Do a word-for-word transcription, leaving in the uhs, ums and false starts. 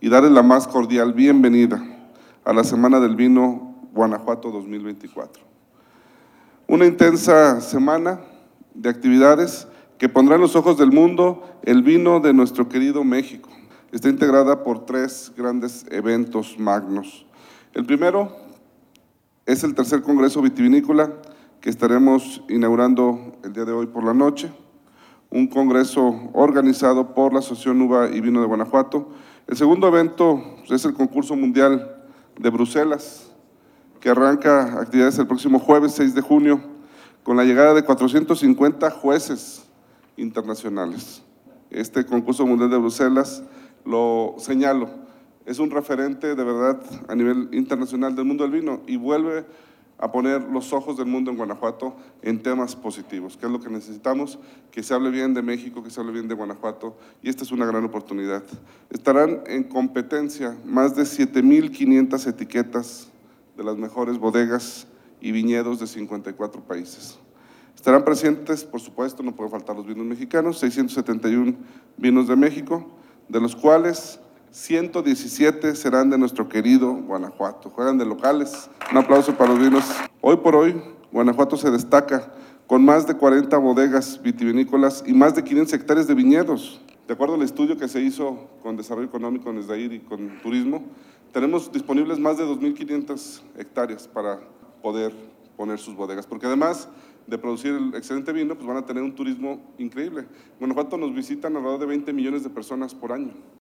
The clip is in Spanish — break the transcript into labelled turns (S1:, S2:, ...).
S1: y darles la más cordial bienvenida a la Semana del Vino Guanajuato dos mil veinticuatro. Una intensa semana de actividades que pondrá en los ojos del mundo el vino de nuestro querido México. Está integrada por tres grandes eventos magnos. El primero es el tercer Congreso Vitivinícola que estaremos inaugurando el día de hoy por la noche, un congreso organizado por la Asociación Uva y Vino de Guanajuato. El segundo evento es el Concurso Mundial de Bruselas, que arranca actividades el próximo jueves seis de junio, con la llegada de cuatrocientos cincuenta jueces internacionales. Este Concurso Mundial de Bruselas, lo señalo, es un referente de verdad a nivel internacional del mundo del vino y vuelve a poner los ojos del mundo en Guanajuato en temas positivos, que es lo que necesitamos, que se hable bien de México, que se hable bien de Guanajuato, y esta es una gran oportunidad. Estarán en competencia más de siete mil quinientas etiquetas de las mejores bodegas y viñedos de cincuenta y cuatro países. Estarán presentes, por supuesto, no pueden faltar los vinos mexicanos, seiscientos setenta y uno vinos de México, de los cuales ciento diecisiete serán de nuestro querido Guanajuato, juegan de locales. Un aplauso para los vinos. Hoy por hoy, Guanajuato se destaca con más de cuarenta bodegas vitivinícolas y más de quinientas hectáreas de viñedos. De acuerdo al estudio que se hizo con Desarrollo Económico en Esdair y con Turismo, tenemos disponibles más de dos mil quinientas hectáreas para poder poner sus bodegas, porque además de producir el excelente vino, pues van a tener un turismo increíble. En Guanajuato nos visitan alrededor de veinte millones de personas por año.